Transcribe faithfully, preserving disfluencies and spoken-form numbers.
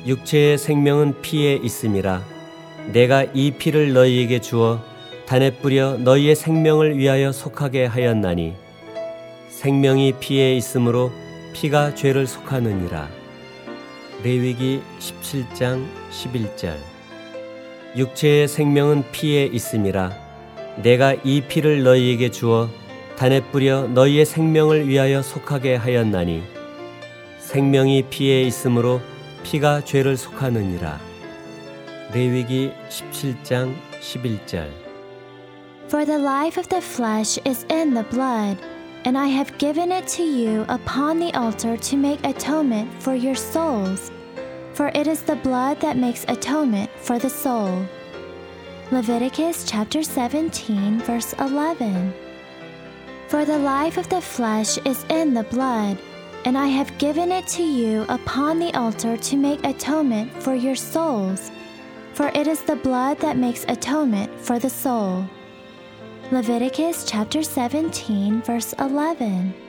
육체의 생명은 피에 있음이라. 내가 이 피를 너희에게 주어 단에 뿌려 너희의 생명을 위하여 속하게 하였나니 생명이 피에 있으므로 피가 죄를 속하느니라. 레위기 십칠 장 십일 절. 육체의 생명은 피에 있음이라. 내가 이 피를 너희에게 주어 단에 뿌려 너희의 생명을 위하여 속하게 하였나니 생명이 피에 있으므로 피가 죄를 속하느니라. 레위기 십칠 장 십일 절. For the life of the flesh is in the blood, and I have given it to you upon the altar to make atonement for your souls. For it is the blood that makes atonement for the soul. Leviticus chapter seventeen, verse eleven. For the life of the flesh is in the blood, and I have given it to you upon the altar to make atonement for your souls. For it is the blood that makes atonement for the soul. Leviticus chapter seventeen, verse eleven.